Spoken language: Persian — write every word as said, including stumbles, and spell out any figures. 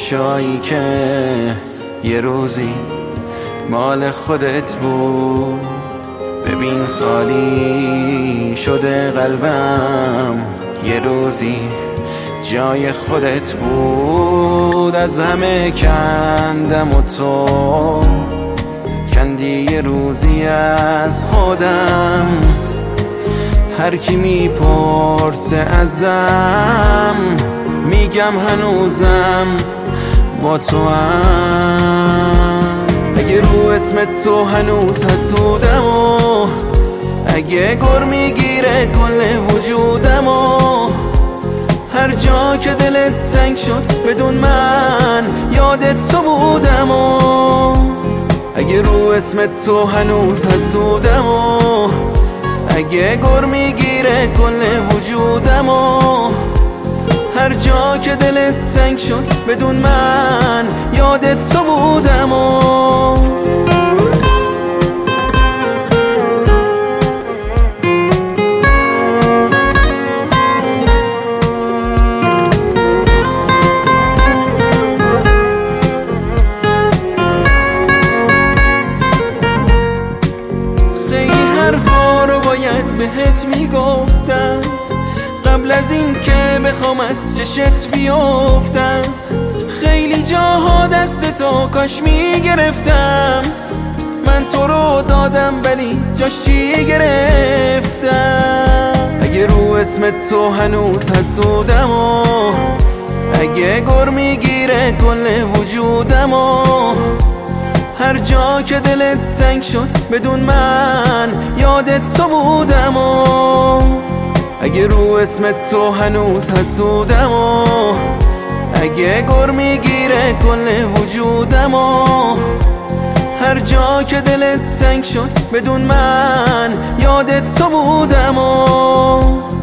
خوشایی که یه روزی مال خودت بود. ببین خالی شده قلبم، یه روزی جای خودت بود. از همه کندم و تو کندی یه روزی از خودم. هر کی میپرسه ازم میگم هنوزم با تو هم. اگه رو اسم تو هنوز حسودم و اگه گر میگیره کل وجودم و هر جا که دلت تنگ شد بدون من یادت تو بودم و اگه رو اسم تو هنوز حسودم و اگه گر میگیره کل وجودم و هر جا که دلت تنگ شد بدون من یادت تو بودم و بهت میگفتم قبل از این که بخوام از چشت بیفتم. خیلی جاها دست تو کاش میگرفتم. من تو رو دادم ولی جاش چی گرفتم. اگه رو اسم تو هنوز حسودم و اگه گر میگیره کل وجودم و هر جا که دلت تنگ شد بدون من یادت تو بودم و اگه رو اسم تو هنوز حسودم و اگه گر میگیره کل وجودم و هر جا که دلت تنگ شد بدون من یادت تو بودم و